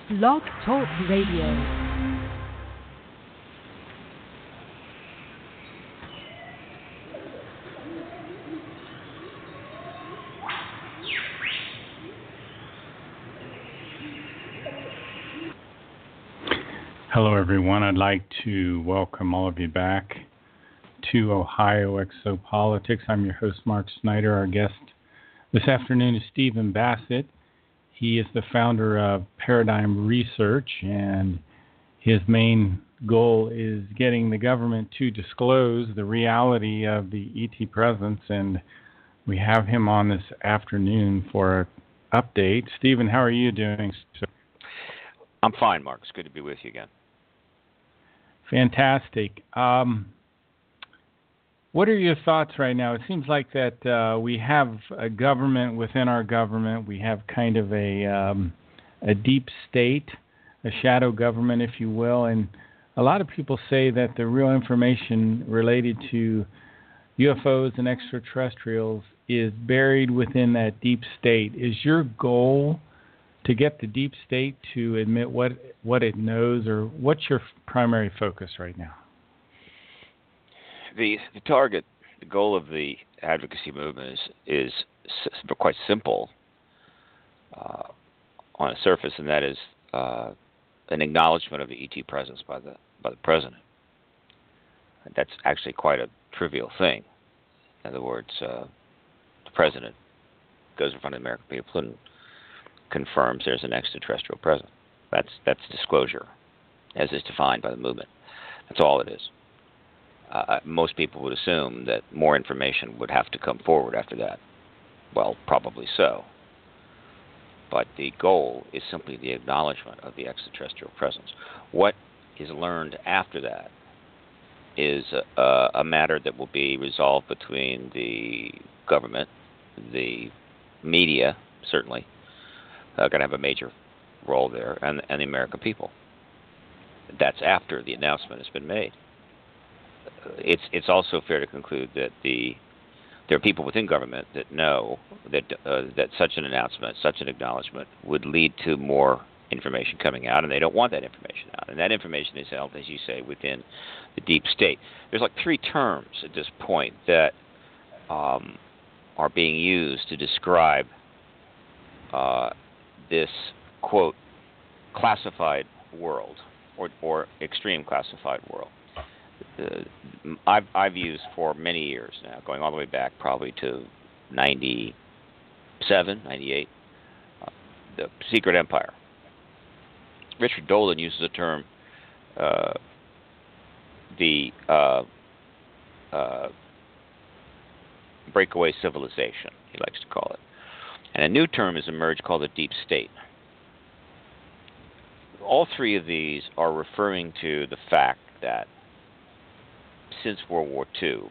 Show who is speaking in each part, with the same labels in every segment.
Speaker 1: Blog Talk Radio.
Speaker 2: Hello, everyone. I'd like to welcome all of you back to Ohio Exopolitics. I'm your host, Mark Snyder. Our guest this afternoon is Stephen Bassett. He is the founder of Paradigm Research, and his main goal is getting the government to disclose the reality of the ET presence, and we have him on this afternoon for an update. Stephen, how are you doing, sir?
Speaker 3: I'm fine, Mark. It's good to be with you again.
Speaker 2: Fantastic. What are your thoughts right now? It seems like that we have a government within our government. We have kind of a deep state, a shadow government, if you will. And a lot of people say that the real information related to UFOs and extraterrestrials is buried within that deep state. Is your goal to get the deep state to admit what it knows, or what's your primary focus right now?
Speaker 3: The target, the goal of the advocacy movement is quite simple on a surface, and that is an acknowledgement of the ET presence by the president. And that's actually quite a trivial thing. In other words, the president goes in front of the American people and confirms there's an extraterrestrial presence. That's disclosure, as is defined by the movement. That's all it is. Most people would assume that more information would have to come forward after that. Well, probably so. But the goal is simply the acknowledgement of the extraterrestrial presence. What is learned after that is a matter that will be resolved between the government, the media, certainly, going to have a major role there, and the American people. That's after the announcement has been made. It's also fair to conclude that there are people within government that know that such an announcement, such an acknowledgement, would lead to more information coming out, and they don't want that information out. And that information is held, as you say, within the deep state. There's like three terms at this point that are being used to describe this, quote, classified world or extreme classified world. I've used for many years now, going all the way back probably to 97, 98, the Secret Empire. Richard Dolan uses the term the breakaway civilization, he likes to call it. And a new term has emerged called the deep state. All three of these are referring to the fact that since World War II,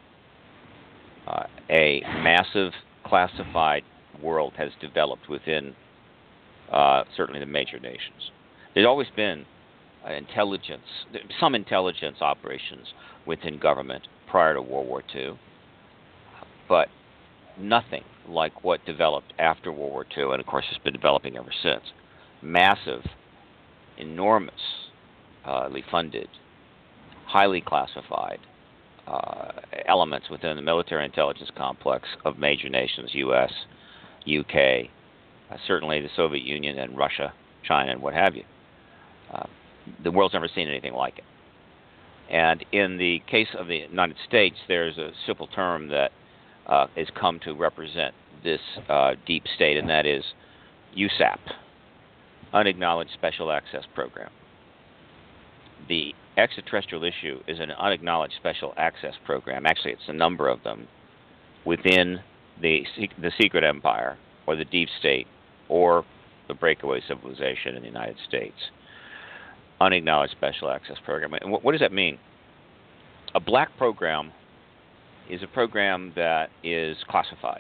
Speaker 3: a massive classified world has developed within certainly the major nations. There's always been some intelligence operations within government prior to World War II, but nothing like what developed after World War II, and of course has been developing ever since. Massive, enormously funded, highly classified elements within the military intelligence complex of major nations, U.S., U.K., certainly the Soviet Union and Russia, China, and what have you. The world's never seen anything like it. And in the case of the United States, there's a simple term that has come to represent this deep state, and that is USAP, Unacknowledged Special Access Program. The extraterrestrial issue is an unacknowledged special access program. Actually, it's a number of them within the Secret Empire, or the deep state, or the breakaway civilization in the United States. Unacknowledged special access program. And what does that mean? A black program is a program that is classified.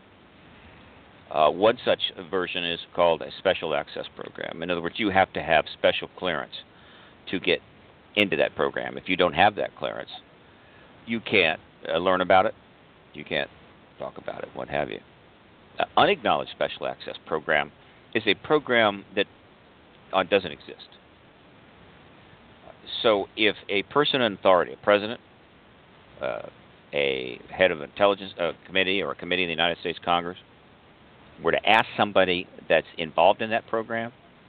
Speaker 3: One such version is called a special access program. In other words, you have to have special clearance to get into that program. If you don't have that clearance, you can't learn about it, you can't talk about it, what have you. Unacknowledged special access program is a program that doesn't exist. So if a person in authority, a president, a head of an intelligence committee or a committee in the United States Congress, were to ask somebody that's involved in that program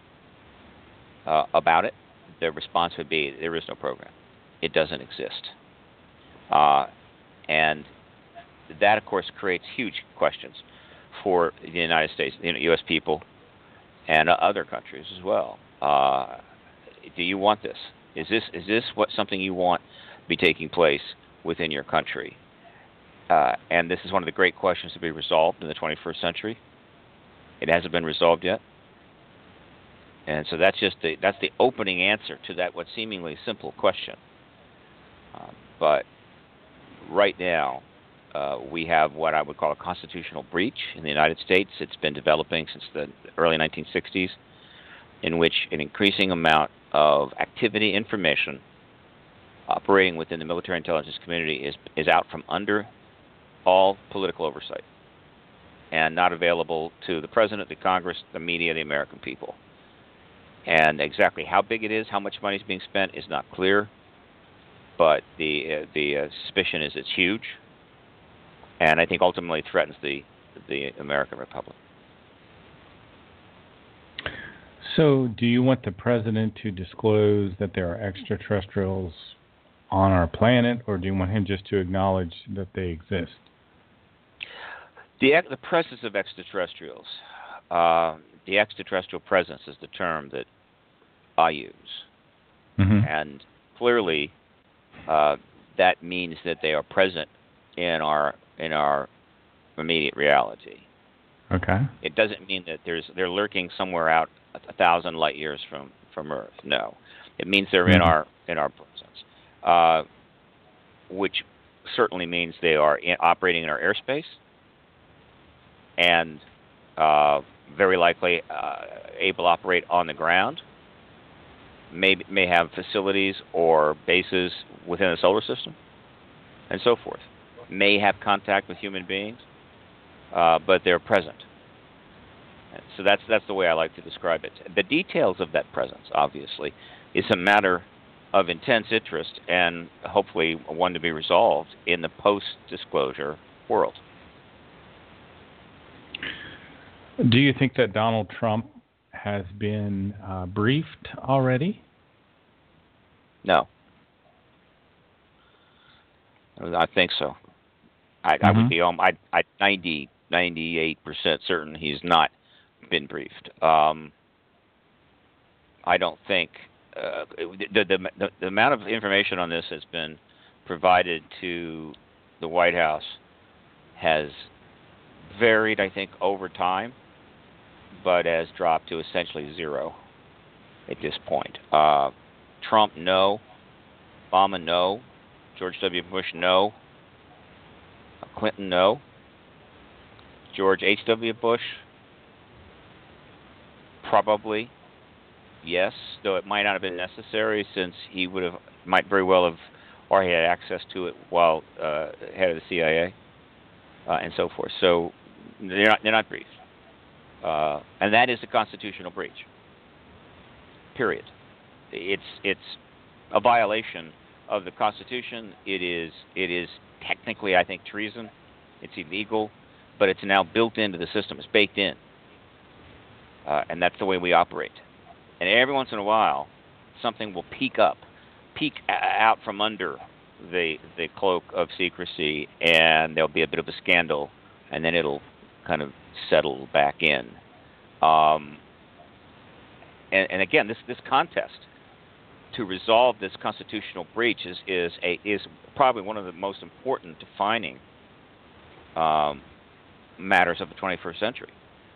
Speaker 3: about it, their response would be, there is no program. It doesn't exist. And that, of course, creates huge questions for the United States, U.S. people, and other countries as well. Do you want this? Is this something you want to be taking place within your country? And this is one of the great questions to be resolved in the 21st century. It hasn't been resolved yet. And so that's the opening answer to that what seemingly simple question. But right now, we have what I would call a constitutional breach in the United States. It's been developing since the early 1960s, in which an increasing amount of activity information operating within the military intelligence community is out from under all political oversight and not available to the President, the Congress, the media, the American people. And exactly how big it is, how much money is being spent is not clear, but the suspicion is it's huge, and I think ultimately threatens the American Republic.
Speaker 2: So, do you want the president to disclose that there are extraterrestrials on our planet, or do you want him just to acknowledge that they exist?
Speaker 3: The presence of extraterrestrials, the extraterrestrial presence is the term that I use.
Speaker 2: Mm-hmm.
Speaker 3: And clearly that means that they are present in our immediate reality.
Speaker 2: Okay.
Speaker 3: It doesn't mean that they're lurking somewhere out 1,000 light years from Earth. No. It means they're in our presence, which certainly means they are operating in our airspace, and very likely able to operate on the ground, may have facilities or bases within the solar system, and so forth. May have contact with human beings, but they're present. So that's the way I like to describe it. The details of that presence, obviously, is a matter of intense interest and hopefully one to be resolved in the post-disclosure world.
Speaker 2: Do you think that Donald Trump has been briefed already?
Speaker 3: No. I think so. I would be 98% certain he's not been briefed. I don't think the amount of information on this has been provided to the White House has varied, I think, over time, but has dropped to essentially zero at this point. Trump, no. Obama, no. George W. Bush, no. Clinton, no. George H.W. Bush, probably yes, though it might not have been necessary since he might very well have already had access to it while head of the CIA and so forth. So they're not briefed, and that is a constitutional breach. Period. It's a violation of the Constitution. It is technically, I think, treason. It's illegal, but it's now built into the system. It's baked in, and that's the way we operate. And every once in a while, something will peek out from under the cloak of secrecy, and there'll be a bit of a scandal, and then it'll kind of settle back in. And again, this contest to resolve this constitutional breach is probably one of the most important defining matters of the 21st century.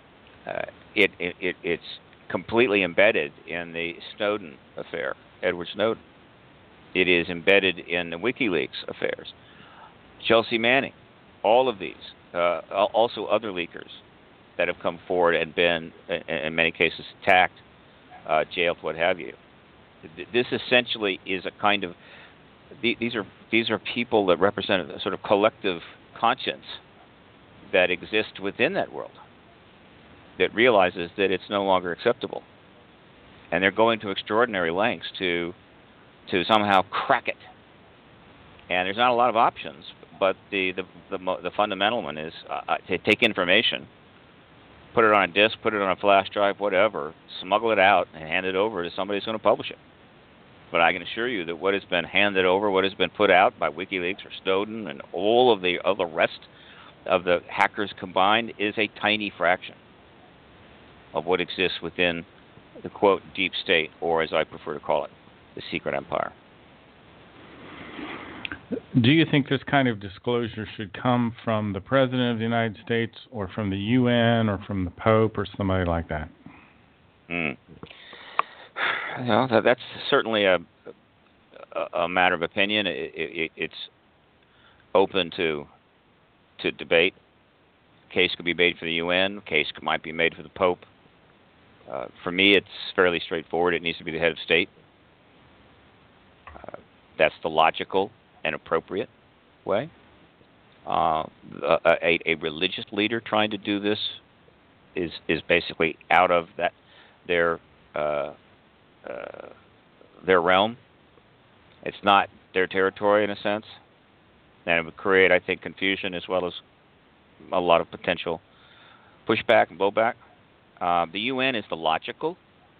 Speaker 3: It's completely embedded in the Snowden affair, Edward Snowden. It is embedded in the WikiLeaks affairs, Chelsea Manning, all of these, also other leakers that have come forward and been, in many cases, attacked, jailed, what have you. This essentially is a kind of these are people that represent a sort of collective conscience that exists within that world, that realizes that it's no longer acceptable, and they're going to extraordinary lengths to somehow crack it. And there's not a lot of options, but the fundamental one is to take information, put it on a disk, put it on a flash drive, whatever, smuggle it out, and hand it over to somebody who's going to publish it. But I can assure you that what has been handed over, what has been put out by WikiLeaks or Snowden and all of the rest of the hackers combined is a tiny fraction of what exists within the, quote, deep state, or as I prefer to call it, the secret empire.
Speaker 2: Do you think this kind of disclosure should come from the President of the United States or from the UN or from the Pope or somebody like that?
Speaker 3: That's certainly a matter of opinion. It's open to debate. Case could be made for the UN. Case might be made for the Pope. For me, it's fairly straightforward. It needs to be the head of state. That's the logical and appropriate way. A religious leader trying to do this is basically out of their realm. It's not their territory in a sense, and it would create, I think, confusion as well as a lot of potential pushback and blowback. The UN is the logical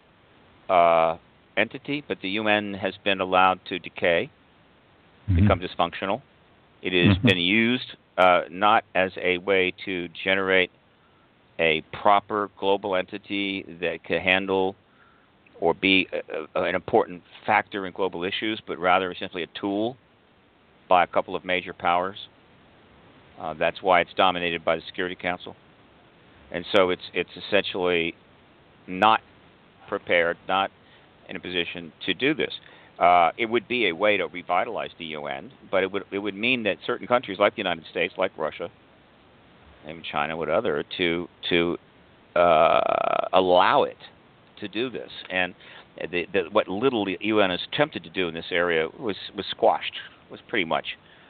Speaker 3: entity, but the UN has been allowed to decay, become dysfunctional. It has been used not as a way to generate a proper global entity that can handle or be an important factor in global issues, but rather simply a tool by a couple of major powers. That's why it's dominated by the Security Council. And so it's essentially not prepared, not in a position to do this. It would be a way to revitalize the UN, but it would mean that certain countries like the United States, like Russia, and China, to allow it to do this. And what little the UN has attempted to do in this area was squashed, was pretty much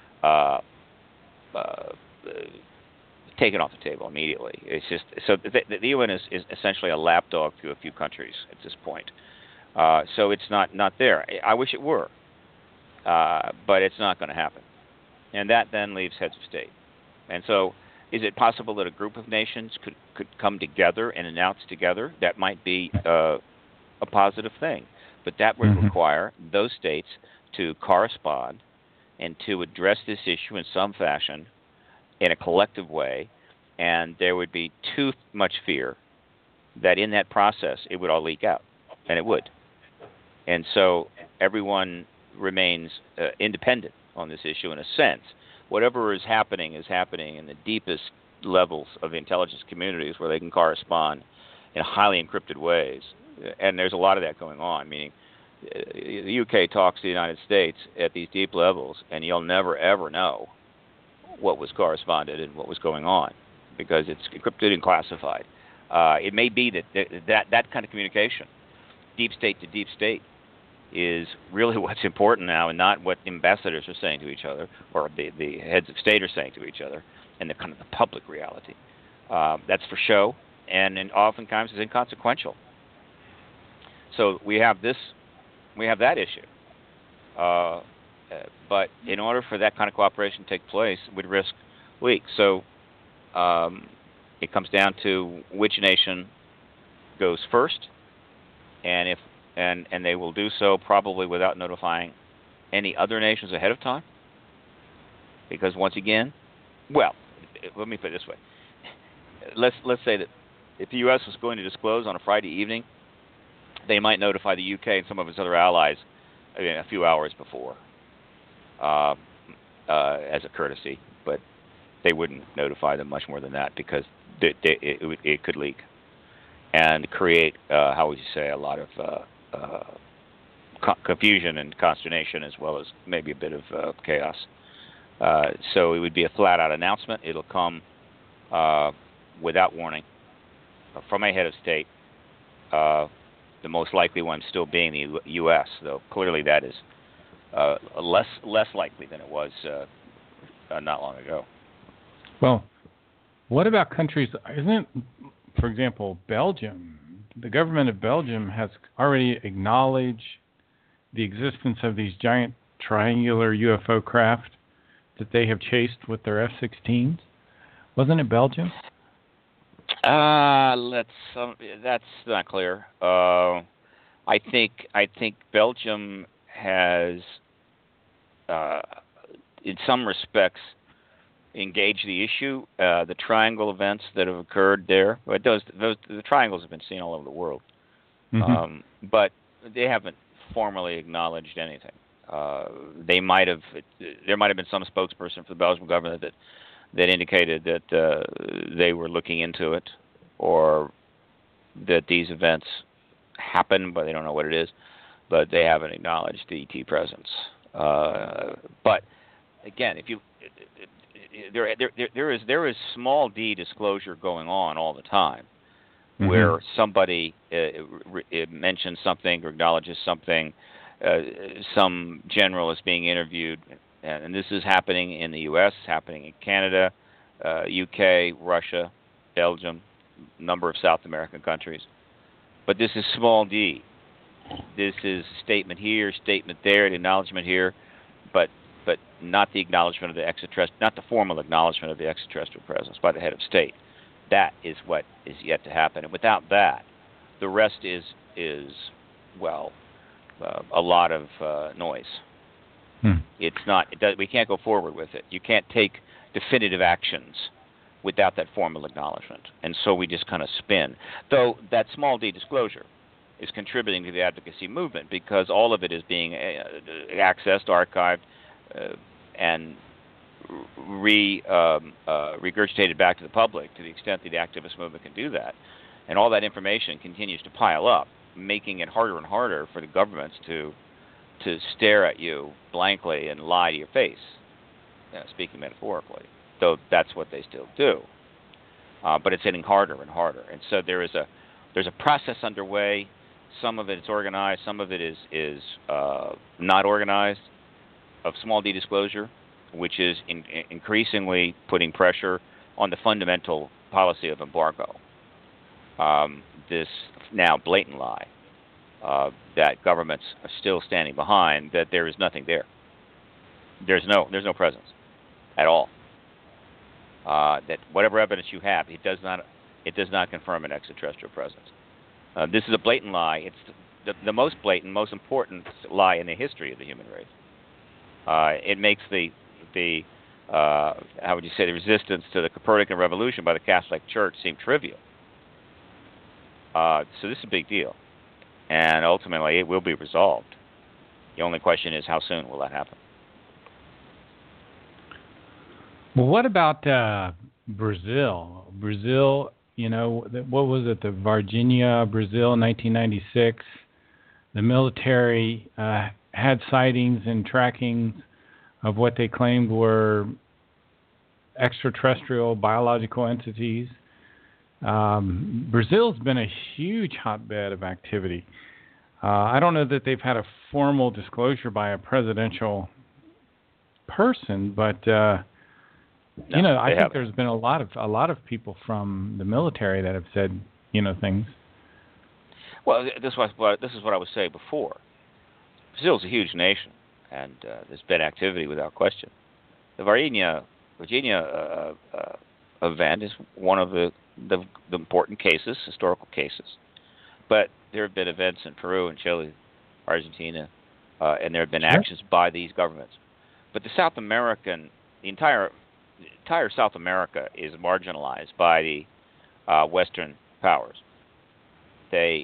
Speaker 3: taken off the table immediately. It's just so the UN is essentially a lapdog to a few countries at this point. So it's not there. I wish it were, but it's not going to happen. And that then leaves heads of state. And so is it possible that a group of nations could come together and announce together? That might be a positive thing. But that would require those states to correspond and to address this issue in some fashion in a collective way, and there would be too much fear that in that process it would all leak out, and it would. And so everyone remains independent on this issue in a sense. Whatever is happening in the deepest levels of the intelligence communities where they can correspond in highly encrypted ways. And there's a lot of that going on, meaning the UK talks to the United States at these deep levels, and you'll never, ever know what was corresponded and what was going on because it's encrypted and classified. It may be that kind of communication, deep state to deep state, is really what's important now and not what ambassadors are saying to each other or the heads of state are saying to each other and the kind of the public reality. That's for show and oftentimes is inconsequential. So we have that issue. But in order for that kind of cooperation to take place, it would risk leaks. So it comes down to which nation goes first, and and they will do so probably without notifying any other nations ahead of time. Because once again, well, let me put it this way: let's say that if the U.S. was going to disclose on a Friday evening, they might notify the UK and some of its other allies a few hours before. As a courtesy, but they wouldn't notify them much more than that because it could leak and create, how would you say, a lot of confusion and consternation as well as maybe a bit of chaos. So it would be a flat-out announcement. It'll come without warning from a head of state, the most likely one still being the U.S., though clearly that is less likely than it was not long ago.
Speaker 2: Well, what about countries? Isn't, for example, Belgium? the government of Belgium has already acknowledged the existence of these giant triangular UFO craft that they have chased with their F-16s. Wasn't it Belgium?
Speaker 3: That's not clear. I think Belgium has, in some respects, engaged the issue. The triangle events that have occurred there, but the triangles have been seen all over the world, but they haven't formally acknowledged anything. There might have been some spokesperson for the Belgian government that indicated that they were looking into it, or that these events happen, but they don't know what it is. But they haven't acknowledged the ET presence. But again, there is small d disclosure going on all the time, where somebody mentions something or acknowledges something. Some general is being interviewed, and this is happening in the U.S., happening in Canada, UK, Russia, Belgium, number of South American countries. But this is small d. This is statement here, statement there, the acknowledgement here, but not the acknowledgement of the extraterrestrial, not the formal acknowledgement of the extraterrestrial presence by the head of state. That is what is yet to happen, and without that, the rest is a lot of noise. It's not. We can't go forward with it. You can't take definitive actions without that formal acknowledgement, and so we just kind of spin. Though that small d disclosure is contributing to the advocacy movement, because all of it is being accessed, archived, and regurgitated back to the public to the extent that the activist movement can do that. And all that information continues to pile up, making it harder and harder for the governments to stare at you blankly and lie to your face, speaking metaphorically, though that's what they still do. But it's getting harder and harder. And so there's a process underway. Some of it is organized, some of it is not organized, of small d disclosure, which is increasingly putting pressure on the fundamental policy of embargo. This now blatant lie that governments are still standing behind, that there is nothing there. There's no presence at all. That whatever evidence you have, it does not confirm an extraterrestrial presence. This is a blatant lie. It's the most blatant, most important lie in the history of the human race. It makes the how would you say, the resistance to the Copernican revolution by the Catholic Church seem trivial. So this is a big deal, and ultimately it will be resolved. The only question is, how soon will that happen?
Speaker 2: Well, what about Brazil? Brazil, what was it? The Virginia, Brazil, 1996. The military had sightings and trackings of what they claimed were extraterrestrial biological entities. Brazil's been a huge hotbed of activity. I don't know that they've had a formal disclosure by a presidential person, but I think there's been a lot of people from the military that have said things.
Speaker 3: Well, this is what I was saying before. Brazil's a huge nation, and there's been activity without question. The Virginia event is one of the important cases, historical cases. But there have been events in Peru and Chile, Argentina, and there have been actions by these governments. But the entire South America is marginalized by the Western powers. They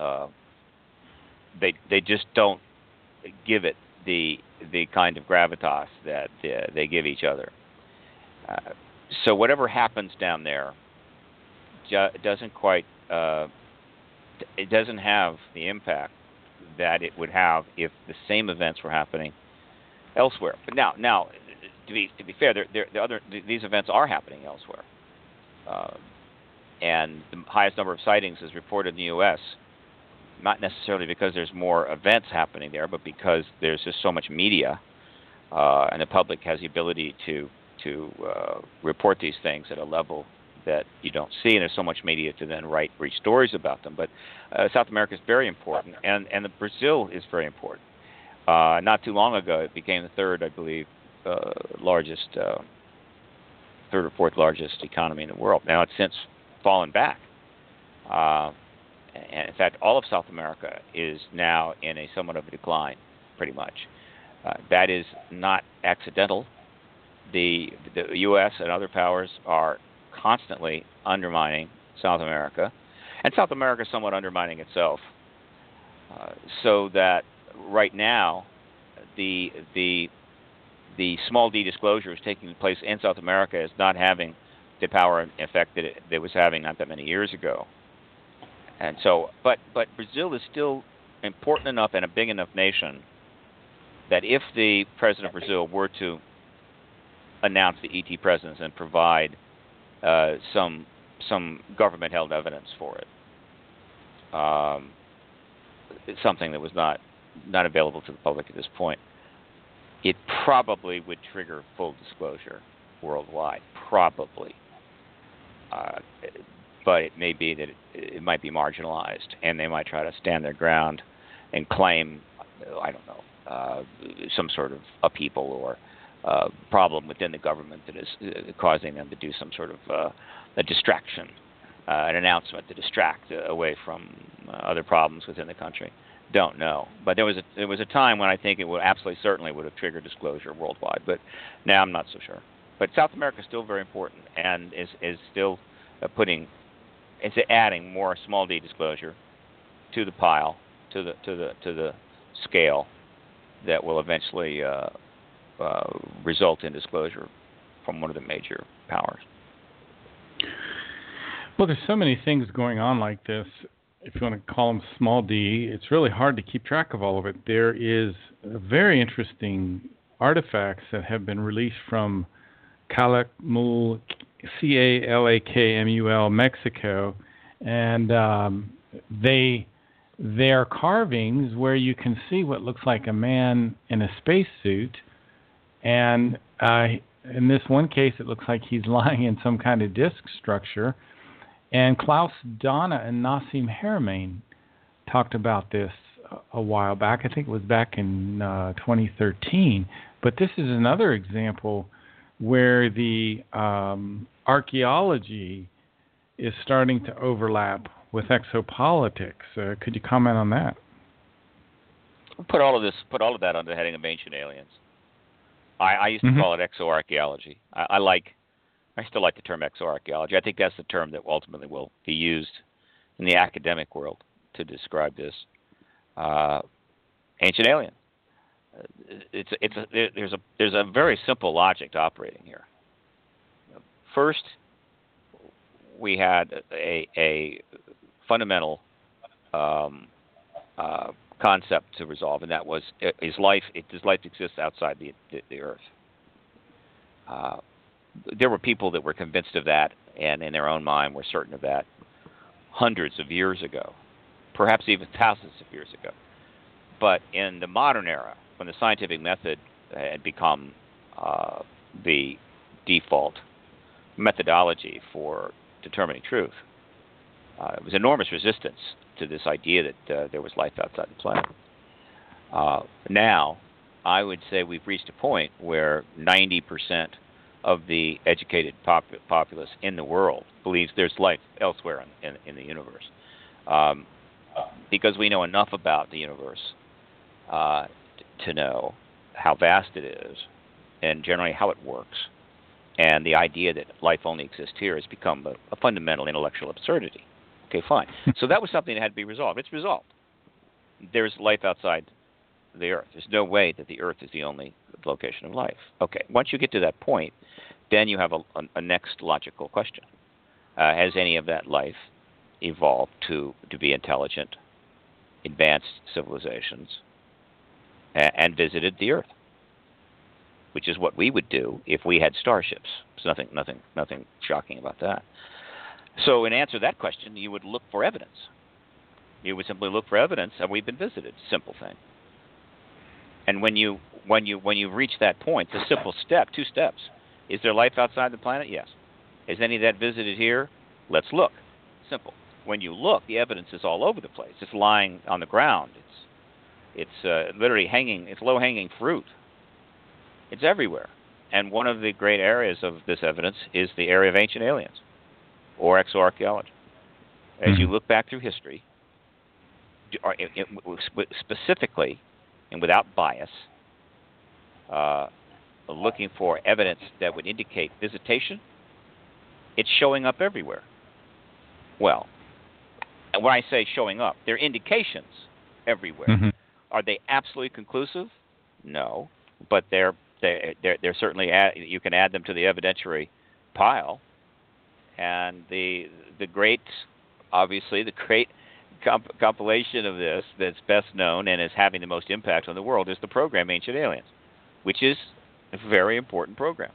Speaker 3: just don't give it the kind of gravitas that they give each other. So whatever happens down there doesn't quite it doesn't have the impact that it would have if the same events were happening elsewhere. But now to be fair, these events are happening elsewhere, and the highest number of sightings is reported in the U.S. Not necessarily because there's more events happening there, but because there's just so much media, and the public has the ability to report these things at a level that you don't see, and there's so much media to then read stories about them. But South America is very important, and Brazil is very important. Not too long ago, it became the third, I believe, largest, third or fourth largest economy in the world. Now it's since fallen back. And in fact, all of South America is now in a somewhat of a decline, pretty much. That is not accidental. The U.S. and other powers are constantly undermining South America, and South America is somewhat undermining itself. So that right now, the small d disclosure is taking place in South America is not having the power and effect that it was having not that many years ago. And so, but Brazil is still important enough and a big enough nation that if the president of Brazil were to announce the ET presence and provide some government-held evidence for it, it's something that was not available to the public at this point, it probably would trigger full disclosure worldwide, probably. But it may be that it might be marginalized, and they might try to stand their ground and claim, I don't know, some sort of upheaval or problem within the government that is causing them to do some sort of a distraction, an announcement to distract away from other problems within the country. Don't know. But there was a time when I think it would absolutely certainly would have triggered disclosure worldwide, but now I'm not so sure. But South America is still very important and is still it's adding more small d disclosure to the pile, to the scale that will eventually result in disclosure from one of the major powers.
Speaker 2: Well, there's so many things going on like this. If you want to call them small d, it's really hard to keep track of all of it. There is very interesting artifacts that have been released from Calakmul, Calakmul, Mexico, and they are carvings where you can see what looks like a man in a spacesuit, and in this one case, it looks like he's lying in some kind of disc structure. And Klaus Donna and Nassim Haramein talked about this a while back. I think it was back in 2013. But this is another example where the archaeology is starting to overlap with exopolitics. Could you comment on that?
Speaker 3: Put all of that under the heading of ancient aliens. I used to call it exoarchaeology. I still like the term exoarchaeology. I think that's the term that ultimately will be used in the academic world to describe this. Ancient alien. There's a very simple logic to operating here. First, we had a fundamental concept to resolve, and that was: does life exist outside the Earth? There were people that were convinced of that, and in their own mind were certain of that hundreds of years ago, perhaps even thousands of years ago. But in the modern era, when the scientific method had become the default methodology for determining truth, there was enormous resistance to this idea that there was life outside the planet. Now, I would say we've reached a point where 90% of the educated populace in the world believes there's life elsewhere in the universe, because we know enough about the universe to know how vast it is and generally how it works. And the idea that life only exists here has become a fundamental intellectual absurdity. Okay, fine. So that was something that had to be resolved. It's resolved. There's life outside the Earth. There's no way that the Earth is the only location of life. Okay, once you get to that point, then you have a next logical question. Has any of that life evolved to be intelligent, advanced civilizations, and visited the Earth? Which is what we would do if we had starships. There's nothing shocking about that. So in answer to that question, you would look for evidence. You would simply look for evidence, and we've been visited. Simple thing. And when you reach that point, the simple step, two steps. Is there life outside the planet? Yes. Is any of that visited here? Let's look. Simple. When you look, the evidence is all over the place. It's lying on the ground. It's literally hanging. It's low-hanging fruit. It's everywhere. And one of the great areas of this evidence is the area of ancient aliens or exoarchaeology. As you look back through history, specifically and without bias, looking for evidence that would indicate visitation, it's showing up everywhere. Well, when I say showing up, there are indications everywhere.
Speaker 2: Mm-hmm.
Speaker 3: Are they absolutely conclusive? No, but they're certainly you can add them to the evidentiary pile. And the great, obviously, the great compilation of this that's best known and is having the most impact on the world is the program Ancient Aliens, which is a very important program.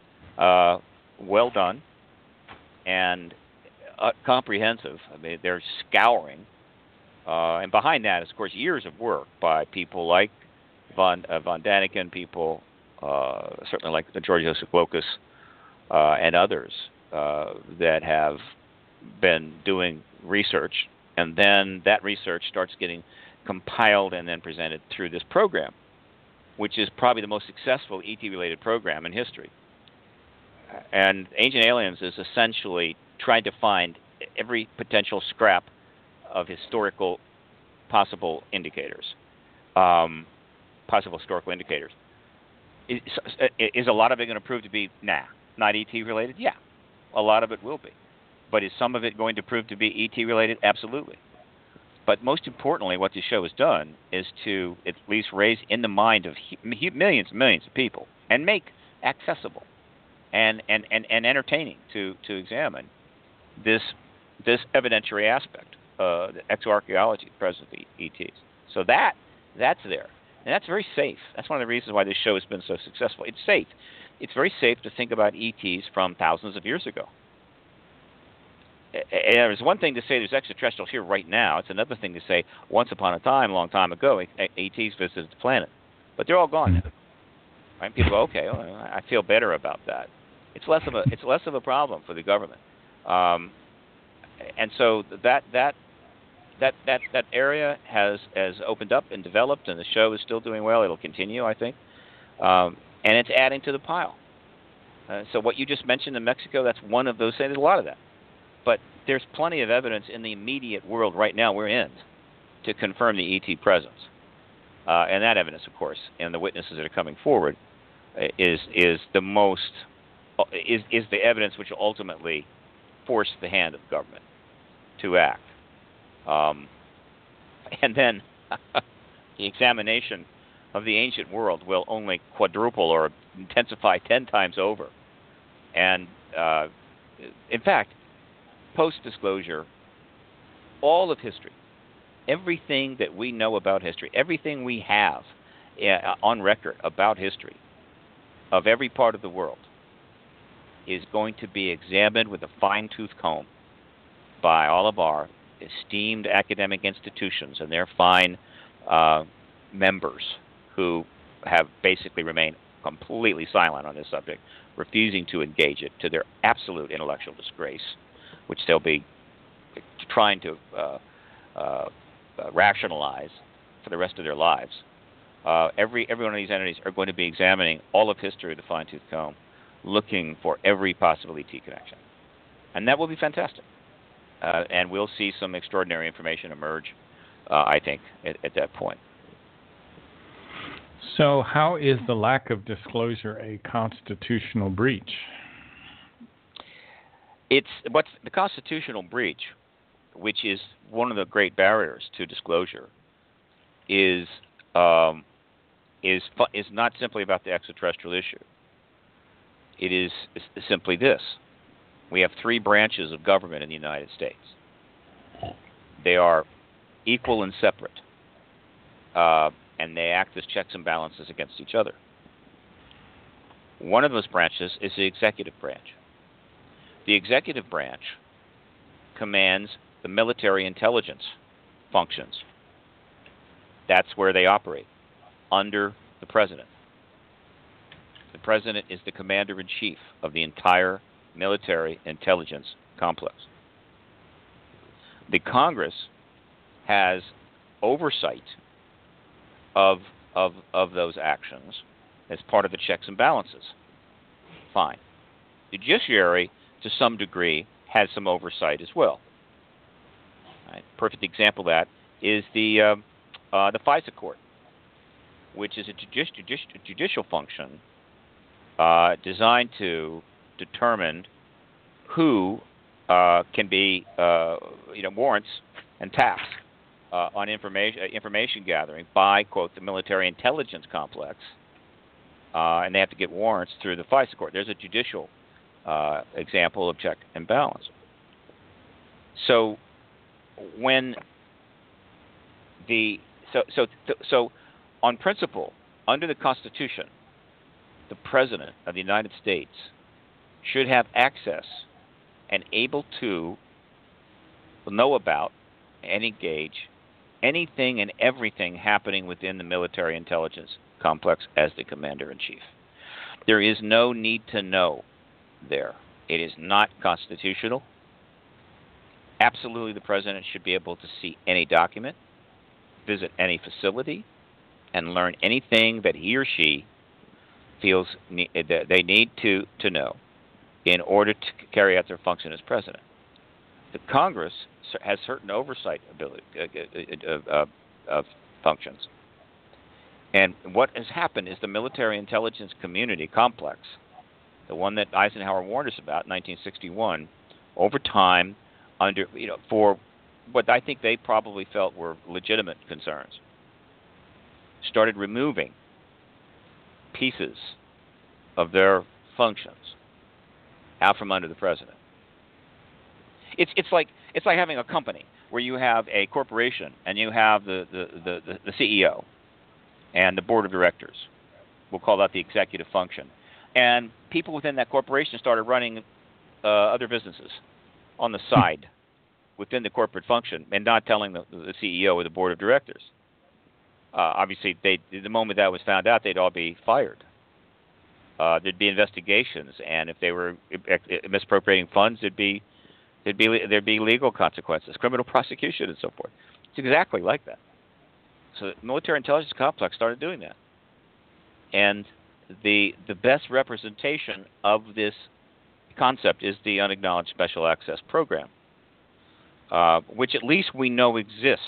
Speaker 3: Well done and comprehensive. I mean, they're scouring. And behind that is, of course, years of work by people like von Daniken, people certainly like George Joseph and others that have been doing research, and then that research starts getting compiled and then presented through this program, which is probably the most successful ET-related program in history. And Ancient Aliens is essentially trying to find every potential scrap of historical possible indicators, possible historical indicators. Is a lot of it going to prove to be, not ET-related? Yeah, a lot of it will be. But is some of it going to prove to be ET-related? Absolutely. But most importantly, what this show has done is to at least raise in the mind of millions and millions of people and make accessible and entertaining to examine this evidentiary aspect, the exoarchaeology present of ETs. So that's there. And that's very safe. That's one of the reasons why this show has been so successful. It's safe. It's very safe to think about ETs from thousands of years ago. And there's one thing to say there's extraterrestrials here right now. It's another thing to say once upon a time, a long time ago, ETs visited the planet. But they're all gone now. Right? People go, okay, I feel better about that. It's less of a problem for the government. And so that area has opened up and developed, and the show is still doing well. It'll continue, I think, and it's adding to the pile. So what you just mentioned in Mexico, that's one of those things. There's a lot of that, but there's plenty of evidence in the immediate world right now we're in to confirm the ET presence, and that evidence, of course, and the witnesses that are coming forward is the evidence which will ultimately force the hand of the government to act. And then the examination of the ancient world will only quadruple or intensify 10 times over. And in fact, post-disclosure, all of history, everything that we know about history, everything we have on record about history of every part of the world is going to be examined with a fine-tooth comb by all of our esteemed academic institutions and their fine members who have basically remained completely silent on this subject, refusing to engage it to their absolute intellectual disgrace, which they'll be trying to rationalize for the rest of their lives. Every one of these entities are going to be examining all of history with a fine-tooth comb, looking for every possible ET connection. And that will be fantastic. And we'll see some extraordinary information emerge, I think, at that point.
Speaker 2: So how is the lack of disclosure a constitutional breach?
Speaker 3: What's the constitutional breach, which is one of the great barriers to disclosure, is not simply about the extraterrestrial issue. It is simply this. We have three branches of government in the United States. They are equal and separate, and they act as checks and balances against each other. One of those branches is the executive branch. The executive branch commands the military intelligence functions. That's where they operate, under the president. The president is the commander-in-chief of the entire military intelligence complex. The Congress has oversight of those actions as part of the checks and balances. Fine. The judiciary, to some degree, has some oversight as well. Right. Perfect example of that is the FISA court, which is a judicial function designed to determine who can be, warrants and taps on information gathering by, quote, the military intelligence complex, and they have to get warrants through the FISA court. There's a judicial example of check and balance. So when so on principle, under the Constitution, the President of the United States should have access and able to know about and engage anything and everything happening within the military intelligence complex as the Commander-in-Chief. There is no need to know there. It is not constitutional. Absolutely, the President should be able to see any document, visit any facility, and learn anything that he or she feels that they need to know in order to carry out their function as President. The Congress has certain oversight ability of functions. And what has happened is the military intelligence community complex, the one that Eisenhower warned us about in 1961, over time, for what I think they probably felt were legitimate concerns, started removing pieces of their functions out from under the President. It's like having a company where you have a corporation and you have the CEO and the board of directors. We'll call that the executive function. And people within that corporation started running other businesses on the side within the corporate function and not telling the CEO or the board of directors. Obviously, the moment that was found out, they'd all be fired. There'd be investigations, and if they were misappropriating funds, there'd be legal consequences, criminal prosecution, and so forth. It's exactly like that. So the military intelligence complex started doing that, and the best representation of this concept is the Unacknowledged Special Access Program, which at least we know exists.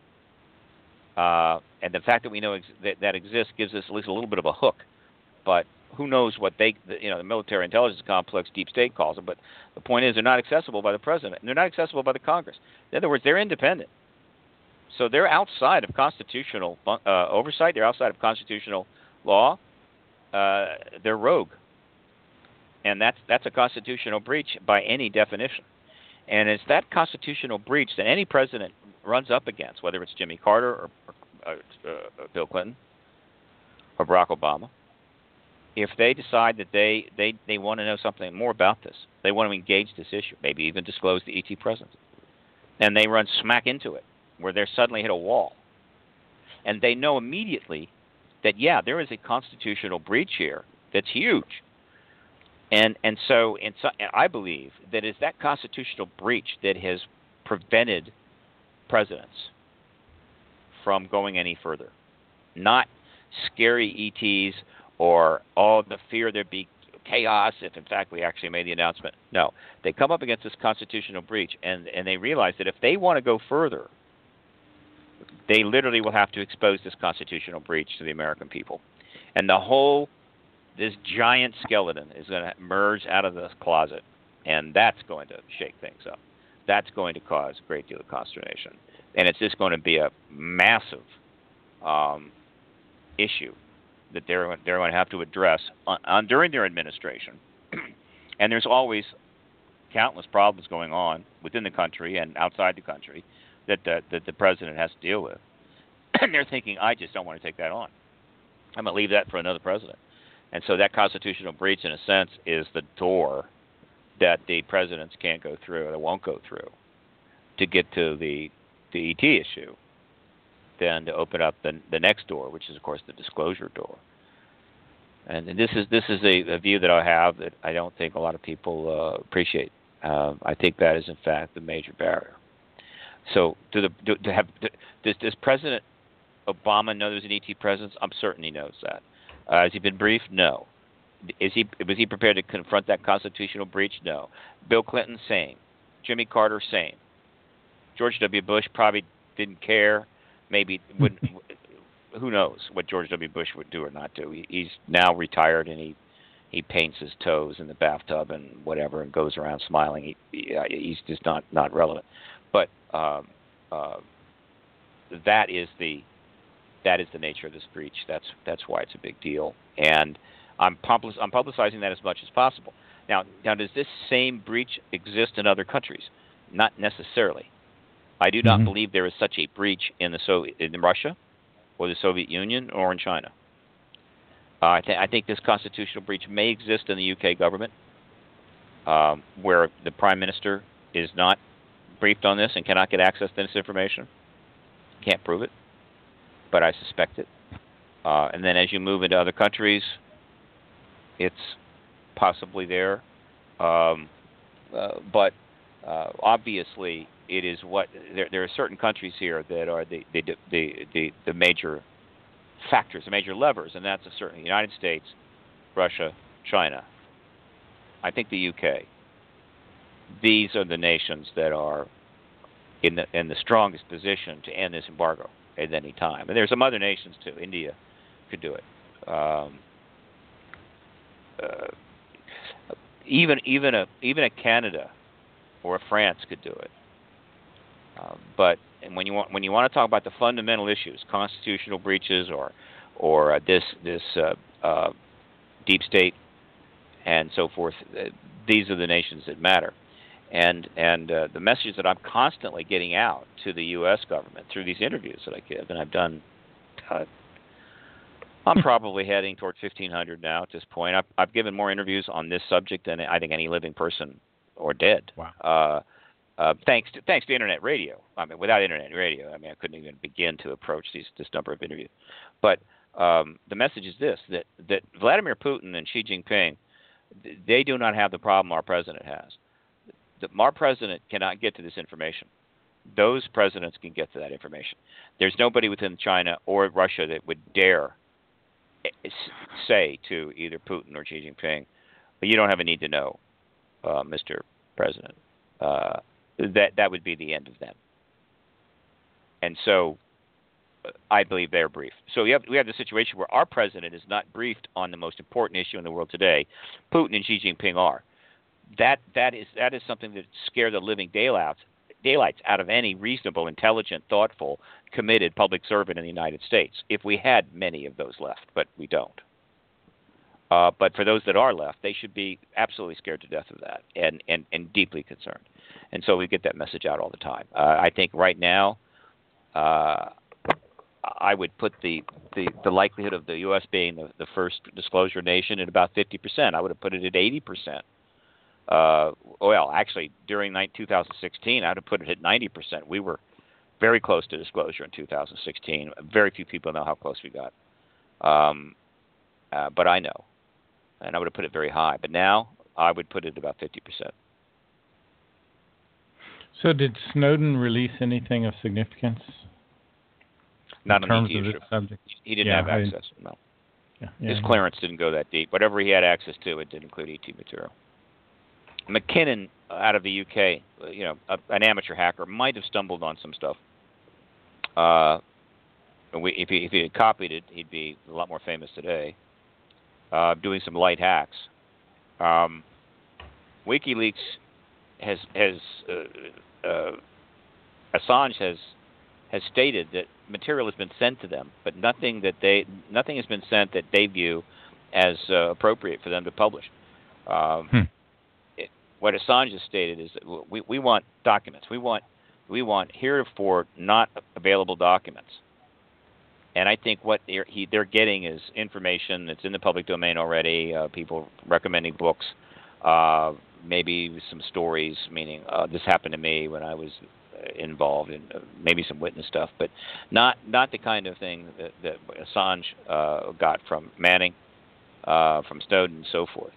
Speaker 3: And the fact that we know that exists gives us at least a little bit of a hook. But who knows what the military intelligence complex, deep state, calls them. But the point is, they're not accessible by the President, and they're not accessible by the Congress. In other words, they're independent. So they're outside of constitutional oversight. They're outside of constitutional law. They're rogue. And that's a constitutional breach by any definition. And it's that constitutional breach that any president runs up against, whether it's Jimmy Carter or Bill Clinton or Barack Obama, if they decide that they want to know something more about this, they want to engage this issue, maybe even disclose the ET presence, and they run smack into it, where they're suddenly hit a wall. And they know immediately that, yeah, there is a constitutional breach here that's huge. And so I believe that it's that constitutional breach that has prevented presidents from going any further. Not scary ETs or all the fear there'd be chaos if, in fact, we actually made the announcement. No. They come up against this constitutional breach, and they realize that if they want to go further, they literally will have to expose this constitutional breach to the American people. And this giant skeleton is going to emerge out of the closet, and that's going to shake things up. That's going to cause a great deal of consternation. And it's just going to be a massive issue that they're going to have to address during their administration. And there's always countless problems going on within the country and outside the country that the president has to deal with. And they're thinking, I just don't want to take that on. I'm going to leave that for another president. And so that constitutional breach, in a sense, is the door that the presidents can't go through, or they won't go through, to get to the ET issue, then to open up the next door, which is, of course, the disclosure door. And this is a view that I have that I don't think a lot of people appreciate. I think that is in fact the major barrier. So does President Obama know there's an ET presence? I'm certain he knows that. Has he been briefed? No. Was he prepared to confront that constitutional breach? No. Bill Clinton, same. Jimmy Carter, same. George W. Bush probably didn't care. Maybe wouldn't. Who knows what George W. Bush would do or not do? He's now retired and he paints his toes in the bathtub and whatever and goes around smiling. He's just not relevant. But that is the nature of this breach. That's why it's a big deal, and I'm publicizing that as much as possible. Now, does this same breach exist in other countries? Not necessarily. I do not believe there is such a breach in Russia, or the Soviet Union, or in China. I think this constitutional breach may exist in the UK government, where the Prime Minister is not briefed on this and cannot get access to this information. Can't prove it, but I suspect it. And then as you move into other countries, it's possibly there. But obviously, it is what there are certain countries here that are the major factors, the major levers, and that's certainly the United States, Russia, China. I think the UK. These are the nations that are in the strongest position to end this embargo at any time. And there's some other nations too. India could do it. Even a Canada or a France could do it. But when you want to talk about the fundamental issues, constitutional breaches or this deep state and so forth, these are the nations that matter. And the message that I'm constantly getting out to the U.S. government through these interviews that I give, and I've done, I'm probably heading toward 1,500 now at this point. I've given more interviews on this subject than I think any living person or dead.
Speaker 2: Wow.
Speaker 3: Thanks to internet radio. I mean, without internet radio, I couldn't even begin to approach this number of interviews. But the message is this: that Vladimir Putin and Xi Jinping, they do not have the problem our president has. Our president cannot get to this information. Those presidents can get to that information. There's nobody within China or Russia that would dare say to either Putin or Xi Jinping, "You don't have a need to know, Mr. President." That would be the end of them. And so I believe they're briefed. So we have the situation where our president is not briefed on the most important issue in the world today. Putin and Xi Jinping are. That is something that scared the living daylights out of any reasonable, intelligent, thoughtful, committed public servant in the United States, if we had many of those left, but we don't. But for those that are left, they should be absolutely scared to death of that and deeply concerned. And so we get that message out all the time. I think right now, I would put the likelihood of the U.S. being the first disclosure nation at about 50%. I would have put it at 80%. Well, actually, during 2016, I would have put it at 90%. We were very close to disclosure in 2016. Very few people know how close we got. But I know. And I would have put it very high. But now, I would put it at about 50%.
Speaker 2: So did Snowden release anything of significance?
Speaker 3: Not
Speaker 2: in
Speaker 3: on
Speaker 2: terms
Speaker 3: the
Speaker 2: of this subject?
Speaker 3: He didn't have access. No.
Speaker 2: Yeah,
Speaker 3: His clearance didn't go that deep. Whatever he had access to, it did include ET material. McKinnon out of the UK, an amateur hacker, might have stumbled on some stuff. If he had copied it, he'd be a lot more famous today. Doing some light hacks. WikiLeaks has Assange has stated that material has been sent to them, but nothing has been sent that they view as appropriate for them to publish. What Assange has stated is that we want documents. We want heretofore not available documents. And I think what they're getting is information that's in the public domain already. People recommending books, maybe some stories, meaning this happened to me when I was involved in maybe some witness stuff, but not the kind of thing that Assange got from Manning from Snowden and so forth.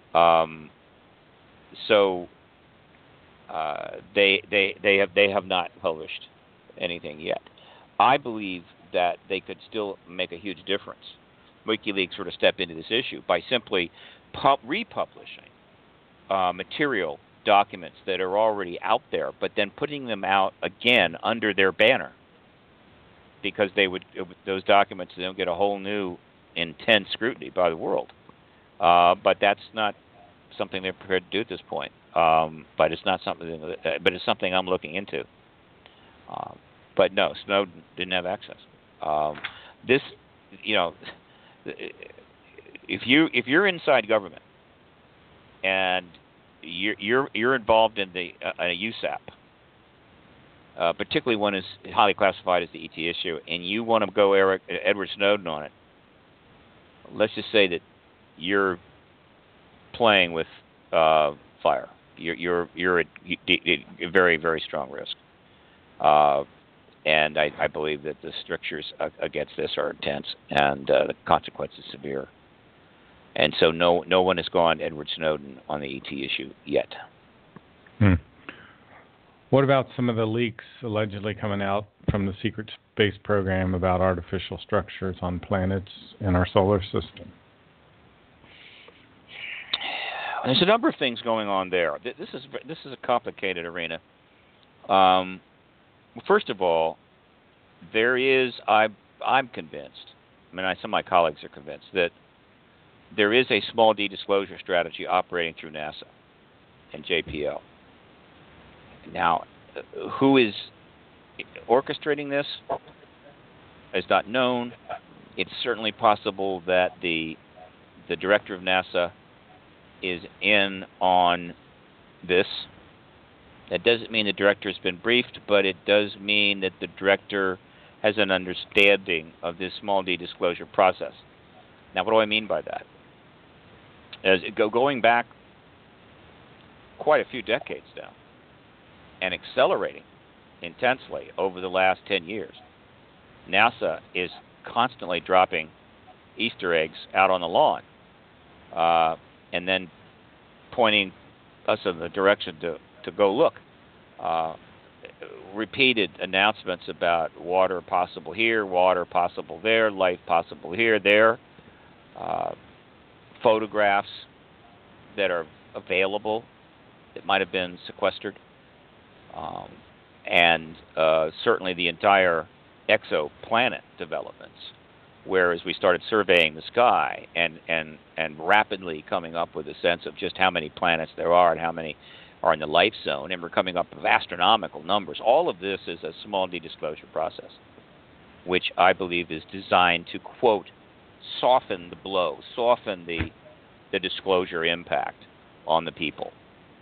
Speaker 3: So they have not published anything yet. I believe that they could still make a huge difference. WikiLeaks sort of step into this issue by simply republishing material documents that are already out there, but then putting them out again under their banner, because those documents don't get a whole new intense scrutiny by the world. But that's not something they're prepared to do at this point. But it's not something. But it's something I'm looking into. But no, Snowden didn't have access. This, if you're inside government and you're involved in a USAP, particularly one as highly classified as the ET issue, and you want to go Edward Snowden on it, let's just say that you're playing with fire. You're at a very, very strong risk. And I believe that the strictures against this are intense, and the consequences severe. And so no one has gone Edward Snowden on the ET issue yet.
Speaker 2: What about some of the leaks allegedly coming out from the secret space program about artificial structures on planets in our solar system?
Speaker 3: There's a number of things going on there. This is a complicated arena. First of all, there is, I'm convinced, some of my colleagues are convinced, that there is a small d disclosure strategy operating through NASA and JPL. Now, who is orchestrating this is not known. It's certainly possible that the director of NASA is in on this. That doesn't mean the director has been briefed, but it does mean that the director has an understanding of this small d disclosure process. Now, what do I mean by that? Going back quite a few decades now, and accelerating intensely over the last 10 years, NASA is constantly dropping Easter eggs out on the lawn, and then pointing us in the direction to go look. Repeated announcements about water possible here, water possible there, life possible here, there. Photographs that are available that might have been sequestered. And certainly the entire exoplanet developments, where as we started surveying the sky and rapidly coming up with a sense of just how many planets there are and how many are in the life zone, and we're coming up with astronomical numbers. All of this is a small d disclosure process, which I believe is designed to, quote, soften the blow, soften the disclosure impact on the people,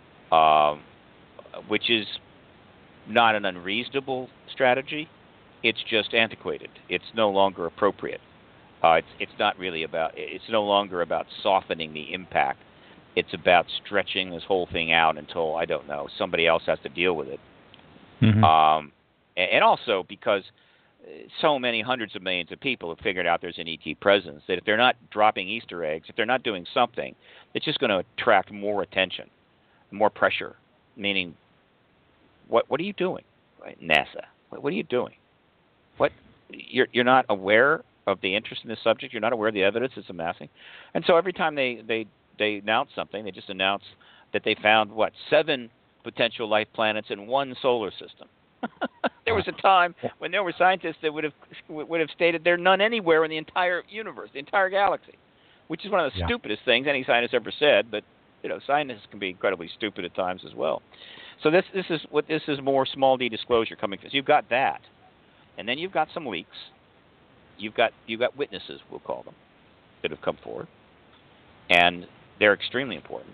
Speaker 3: which is not an unreasonable strategy. It's just antiquated. It's no longer appropriate. It's not really about. It's no longer about softening the impact. It's about stretching this whole thing out until, I don't know, somebody else has to deal with it. Mm-hmm. And also because so many hundreds of millions of people have figured out there's an ET presence, that if they're not dropping Easter eggs, if they're not doing something, it's just going to attract more attention, more pressure. Meaning, what are you doing, right? NASA? What are you doing? What you're not aware of the interest in this subject? You're not aware of the evidence it's amassing? And so every time they announce something, they just announce that they found 7 potential life planets in one solar system. There was a time when there were scientists that would have stated there are none anywhere in the entire universe, the entire galaxy, which is one of the stupidest things any scientist ever said. But scientists can be incredibly stupid at times as well. So this is more small d disclosure coming from. So you've got that, and then you've got some leaks. You've got witnesses, we'll call them, that have come forward, and they're extremely important.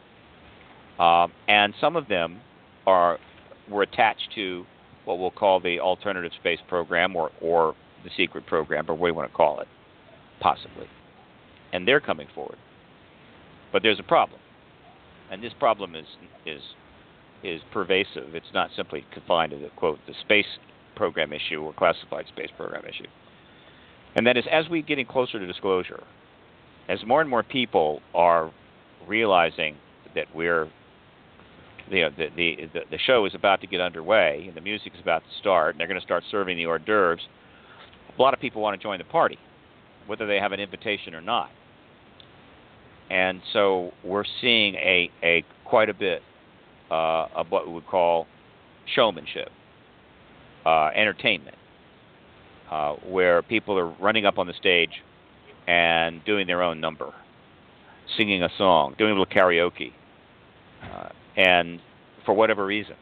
Speaker 3: And some of them were attached to what we'll call the alternative space program or the secret program, or what you want to call it, possibly. And they're coming forward. But there's a problem. And this problem is pervasive. It's not simply confined to the space program issue or classified space program issue. And that is, as we're getting closer to disclosure, as more and more people are realizing that the show is about to get underway and the music is about to start and they're going to start serving the hors d'oeuvres, a lot of people want to join the party, whether they have an invitation or not. And so we're seeing a quite a bit of what we would call showmanship, entertainment, where people are running up on the stage and doing their own number, singing a song, doing a little karaoke, and for whatever reason.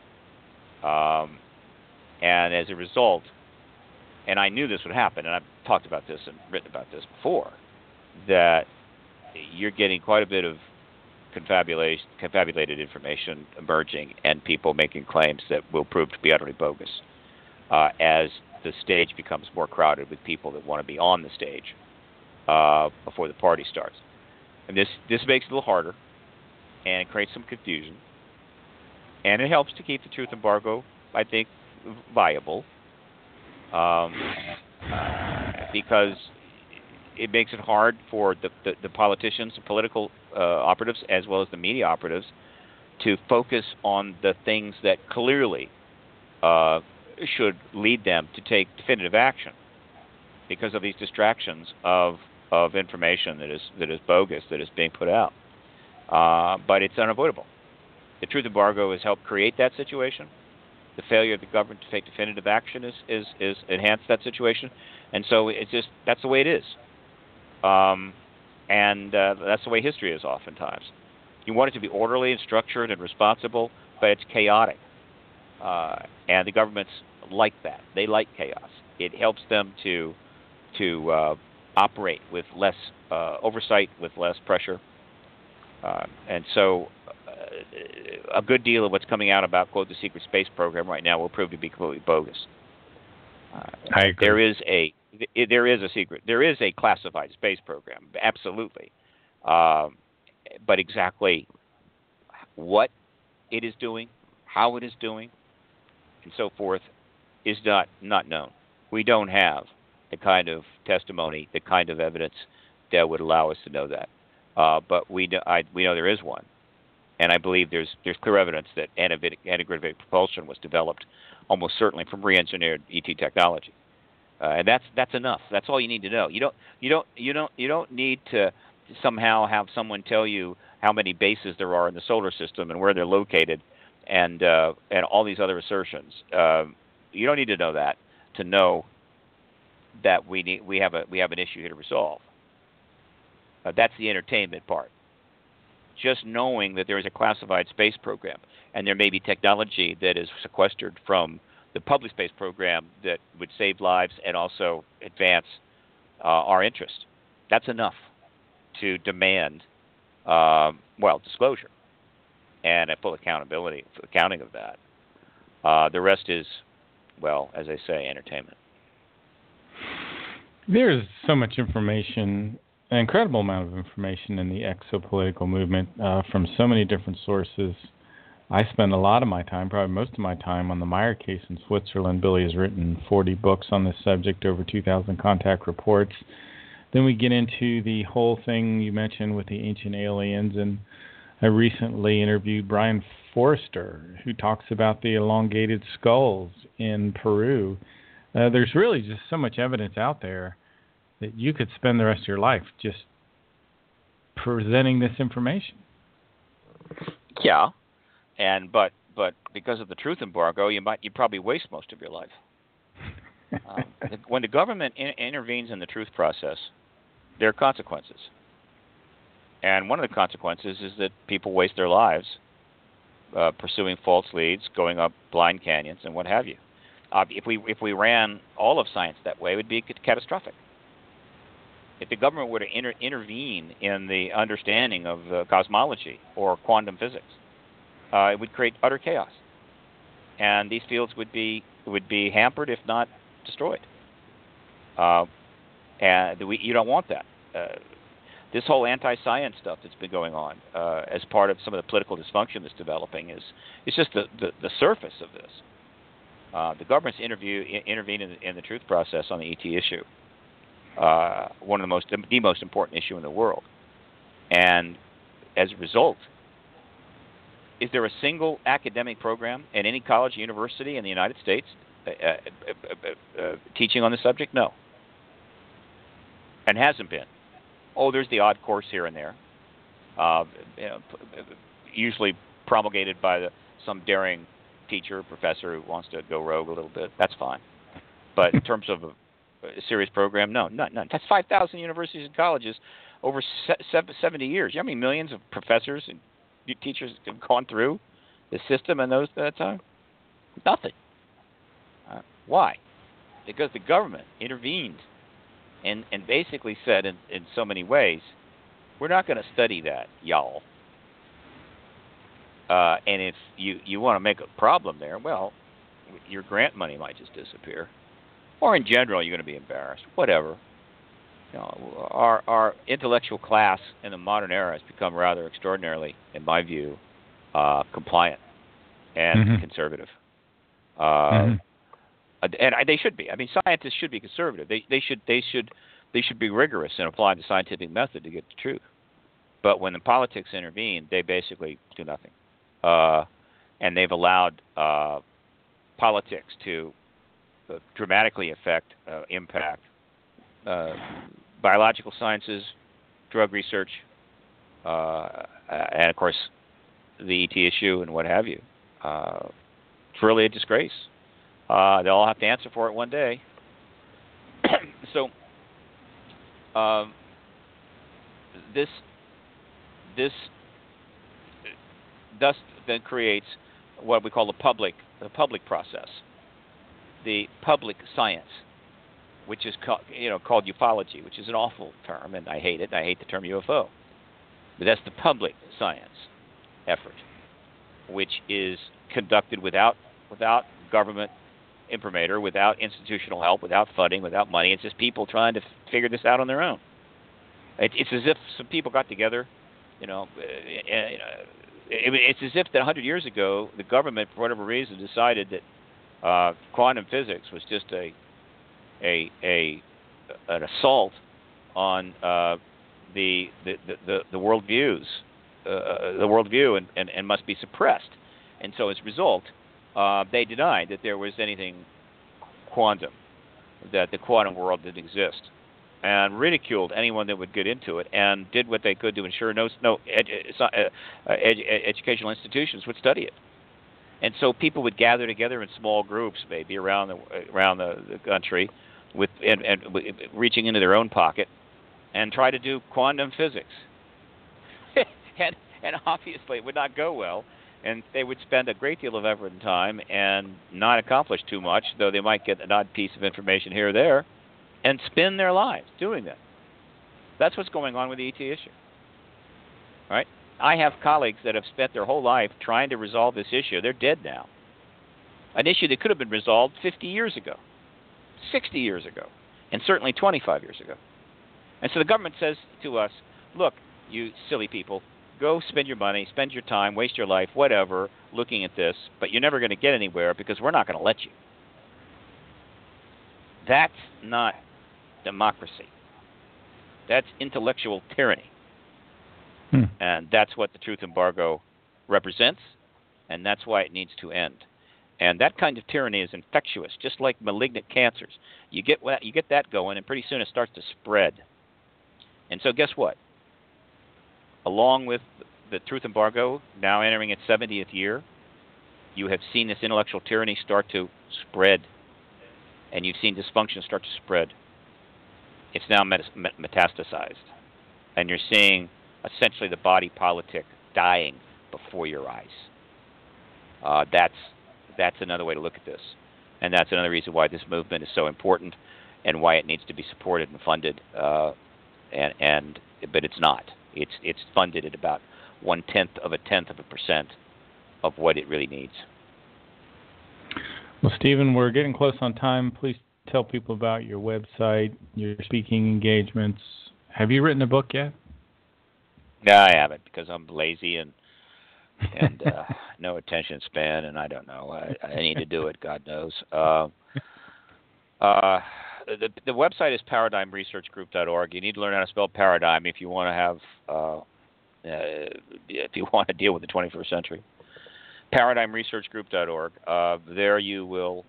Speaker 3: And as a result, and I knew this would happen, and I've talked about this and written about this before, that you're getting quite a bit of confabulated information emerging and people making claims that will prove to be utterly bogus as the stage becomes more crowded with people that want to be on the stage before the party starts. And this makes it a little harder, and it creates some confusion. And it helps to keep the truth embargo, I think, viable, because it makes it hard for the politicians, the political operatives, as well as the media operatives, to focus on the things that clearly should lead them to take definitive action, because of these distractions of information that is bogus, that is being put out. But it's unavoidable. The truth embargo has helped create that situation. The failure of the government to take definitive action is enhanced that situation, and so it's just that's the way it is. And that's the way history is oftentimes. You want it to be orderly and structured and responsible, but it's chaotic. And the governments like that. They like chaos. It helps them to operate with less oversight, with less pressure. And so a good deal of what's coming out about, quote, the secret space program right now will prove to be completely bogus.
Speaker 2: I agree.
Speaker 3: There is a classified space program, absolutely. But exactly what it is doing, how it is doing, and so forth is not known. We don't have the kind of testimony, the kind of evidence that would allow us to know that. But we know there is one. And I believe there's clear evidence that antigravitic propulsion was developed almost certainly from re-engineered ET technology. And that's enough. That's all you need to know. You don't need to somehow have someone tell you how many bases there are in the solar system and where they're located, and all these other assertions. You don't need to know that to know that we have an issue here to resolve. That's the entertainment part. Just knowing that there is a classified space program and there may be technology that is sequestered from the public space program that would save lives and also advance our interest. That's enough to demand, disclosure and a full accounting of that. The rest is, as I say, entertainment.
Speaker 2: There's so much information, an incredible amount of information in the exopolitical movement from so many different sources. I spend a lot of my time, probably most of my time, on the Meyer case in Switzerland. Billy has written 40 books on this subject, over 2,000 contact reports. Then we get into the whole thing you mentioned with the ancient aliens, and I recently interviewed Brian Forrester, who talks about the elongated skulls in Peru. There's really just so much evidence out there that you could spend the rest of your life just presenting this information.
Speaker 3: Yeah. But because of the truth embargo, you probably waste most of your life. When the government intervenes in the truth process, there are consequences, and one of the consequences is that people waste their lives pursuing false leads, going up blind canyons, and what have you. If we ran all of science that way, it would be catastrophic. If the government were to intervene in the understanding of cosmology or quantum physics, it would create utter chaos, and these fields would be hampered, if not destroyed. And you don't want that. This whole anti-science stuff that's been going on as part of some of the political dysfunction that's developing is just the surface of this. The government's intervene in the truth process on the ET issue one of the most important issue in the world. And as a result, is there a single academic program in any college or university in the United States teaching on the subject? No. And hasn't been. Oh, there's the odd course here and there, usually promulgated by some daring teacher or professor who wants to go rogue a little bit. That's fine. But in terms of a serious program, no, none. That's 5,000 universities and colleges over 70 years. You know how many millions of professors and teachers have gone through the system in that time? Nothing. Why? Because the government intervened and basically said in so many ways, we're not going to study that, y'all. And if you want to make a problem there, well, your grant money might just disappear. Or in general, you're going to be embarrassed. Whatever. You know, our intellectual class in the modern era has become rather extraordinarily, in my view, compliant and conservative. And they should be. I mean, scientists should be conservative. They should be rigorous in applying the scientific method to get the truth. But when the politics intervene, they basically do nothing. And they've allowed politics to dramatically impact biological sciences, drug research, and of course the ET issue and what have you. It's really a disgrace. They'll all have to answer for it one day. So this thus then creates what we call the public process, the public science, which is called ufology, which is an awful term, and I hate it. I hate the term UFO, but that's the public science effort, which is conducted without government imprimatur, without institutional help, without funding, without money. It's just people trying to figure this out on their own. It's as if some people got together, it's as if that 100 years ago, the government, for whatever reason, decided that quantum physics was just an assault on the worldviews, the worldview, and must be suppressed. And so, as a result, they denied that there was anything quantum, that the quantum world didn't exist, and ridiculed anyone that would get into it, and did what they could to ensure no educational institutions would study it. And so people would gather together in small groups, maybe around the country, and reaching into their own pocket, and try to do quantum physics. and obviously it would not go well, and they would spend a great deal of effort and time and not accomplish too much, though they might get an odd piece of information here or there, and spend their lives doing that. That's what's going on with the ET issue. All right? I have colleagues that have spent their whole life trying to resolve this issue. They're dead now. An issue that could have been resolved 50 years ago, 60 years ago, and certainly 25 years ago. And so the government says to us, look, you silly people, go spend your money, spend your time, waste your life, whatever, looking at this, but you're never going to get anywhere because we're not going to let you. That's not democracy. That's intellectual tyranny. And that's what the truth embargo represents, and that's why it needs to end. And that kind of tyranny is infectious, just like malignant cancers. You get that going, and pretty soon it starts to spread. And so guess what? Along with the truth embargo now entering its 70th year, you have seen this intellectual tyranny start to spread, and you've seen dysfunction start to spread. It's now metastasized, and you're seeing essentially the body politic dying before your eyes. That's another way to look at this, and that's another reason why this movement is so important, and why it needs to be supported and funded. But it's not. It's funded at about 0.1% of what it really needs.
Speaker 2: Well, Stephen, we're getting close on time. Please tell people about your website, your speaking engagements. Have you written a book yet?
Speaker 3: No, I haven't, because I'm lazy and no attention span, and I don't know. I need to do it, God knows. the website is paradigmresearchgroup.org. You need to learn how to spell paradigm if you want to have if you want to deal with the 21st century. Paradigmresearchgroup.org. There you will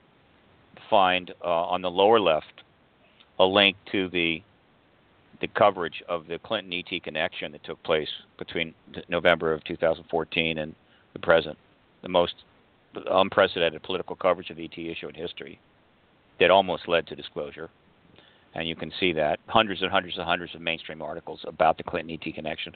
Speaker 3: find on the lower left a link to the coverage of the Clinton ET connection that took place between November of 2014 and the present, the most unprecedented political coverage of the ET issue in history that almost led to disclosure. And you can see that. Hundreds and hundreds and hundreds of mainstream articles about the Clinton ET connection.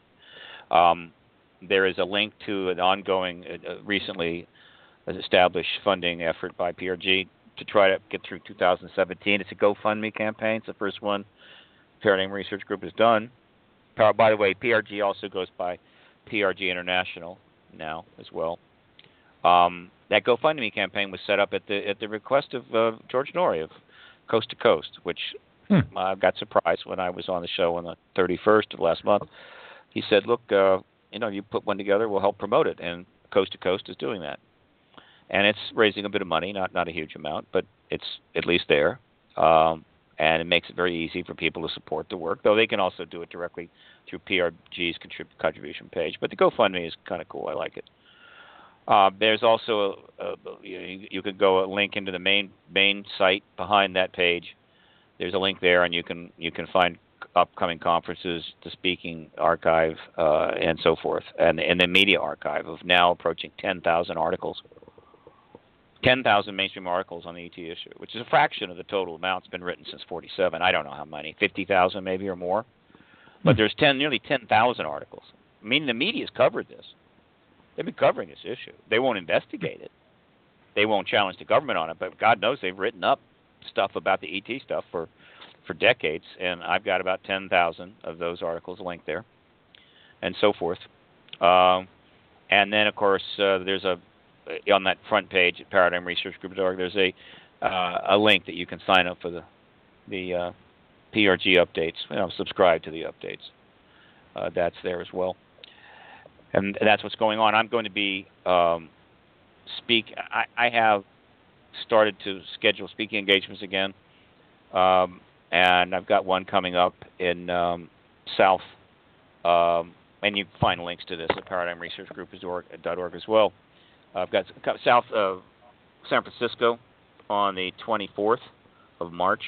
Speaker 3: There is a link to an ongoing, recently established funding effort by PRG to try to get through 2017. It's a GoFundMe campaign. It's the first one Paradigm Research Group has done. By the way, PRG also goes by PRG International now as well. That GoFundMe campaign was set up at the request of George Norrie of Coast to Coast, which I got surprised when I was on the show on the 31st of last month. He said, look, you put one together, we'll help promote it. And Coast to Coast is doing that. And it's raising a bit of money, not a huge amount, but it's at least there. And it makes it very easy for people to support the work, though they can also do it directly through PRG's contribution page. But the GoFundMe is kind of cool. I like it. There's also you could go a link into the main site behind that page. There's a link there, and you can find upcoming conferences, the speaking archive, and so forth, and the media archive of now approaching 10,000 articles. 10,000 mainstream articles on the ET issue, which is a fraction of the total amount that's been written since 47. I don't know how many, 50,000 maybe or more. But there's nearly 10,000 articles. I mean, the media's covered this. They've been covering this issue. They won't investigate it. They won't challenge the government on it, but God knows they've written up stuff about the ET stuff for decades, and I've got about 10,000 of those articles linked there, and so forth. And then, of course, there's on that front page at ParadigmResearchGroup.org, there's a link that you can sign up for the PRG updates. Subscribe to the updates. That's there as well, and that's what's going on. I'm going to be I have started to schedule speaking engagements again, and I've got one coming up in South, and you can find links to this at ParadigmResearchGroup.org as well. I've got South of San Francisco on the 24th of March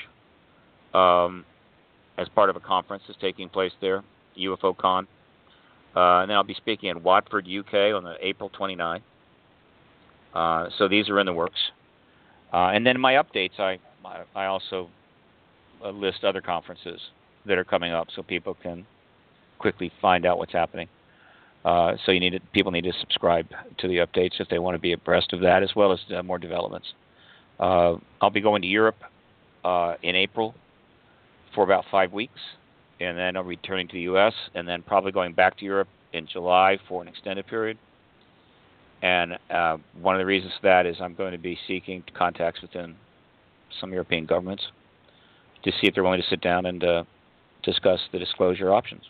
Speaker 3: as part of a conference that's taking place there, UFOCon. And then I'll be speaking in Watford, UK on the April 29th. So these are in the works. And then in my updates, I also list other conferences that are coming up so people can quickly find out what's happening. So people need to subscribe to the updates if they want to be abreast of that, as well as more developments. I'll be going to Europe in April for about 5 weeks, and then I'll be returning to the U.S., and then probably going back to Europe in July for an extended period. And one of the reasons for that is I'm going to be seeking contacts within some European governments to see if they're willing to sit down and discuss the disclosure options.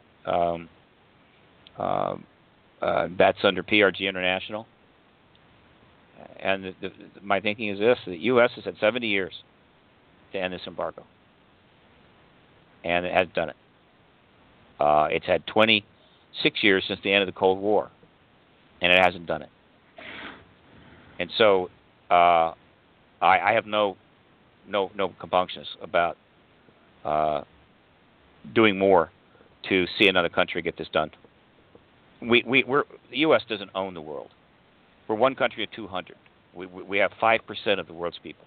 Speaker 3: That's under PRG International. And my thinking is this: the U.S. has had 70 years to end this embargo, and it hasn't done it. It's had 26 years since the end of the Cold War, and it hasn't done it. And so I have no compunctions about doing more to see another country get this done. The U.S. doesn't own the world. We're one country of 200. We have 5% of the world's people.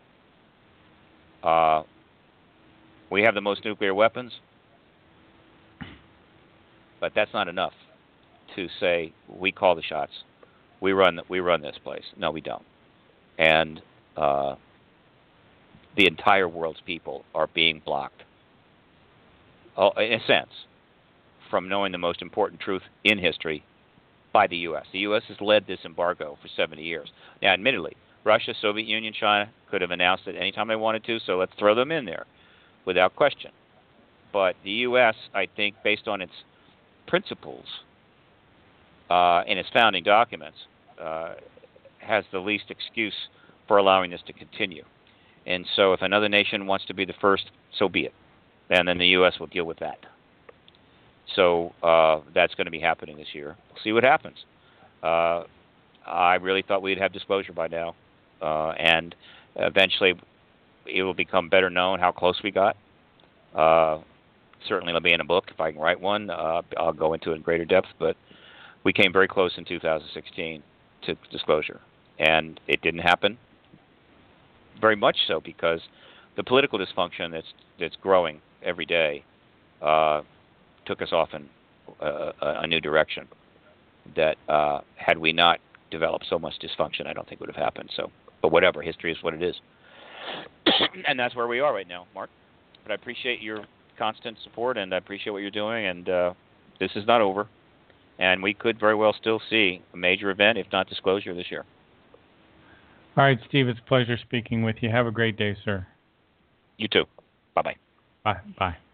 Speaker 3: We have the most nuclear weapons, but that's not enough to say we call the shots. We run this place. No, we don't. And the entire world's people are being blocked, in a sense, from knowing the most important truth in history by the U.S. The U.S. has led this embargo for 70 years. Now, admittedly, Russia, Soviet Union, China could have announced it anytime they wanted to, so let's throw them in there without question. But the U.S., I think, based on its principles in its founding documents, has the least excuse for allowing this to continue. And so if another nation wants to be the first, so be it. And then the U.S. will deal with that. So that's going to be happening this year. We'll see what happens. I really thought we'd have disclosure by now. And eventually it will become better known how close we got. Certainly it'll be in a book. If I can write one, I'll go into it in greater depth. But we came very close in 2016 to disclosure. And it didn't happen. Very much so, because the political dysfunction that's growing every day took us off in a new direction that had we not developed so much dysfunction, I don't think would have happened. So, but whatever, history is what it is. And that's where we are right now, Mark. But I appreciate your constant support, and I appreciate what you're doing, and this is not over. And we could very well still see a major event, if not disclosure, this year.
Speaker 2: All right, Steve, it's a pleasure speaking with you. Have a great day, sir.
Speaker 3: You too. Bye-bye.
Speaker 2: Bye. Bye.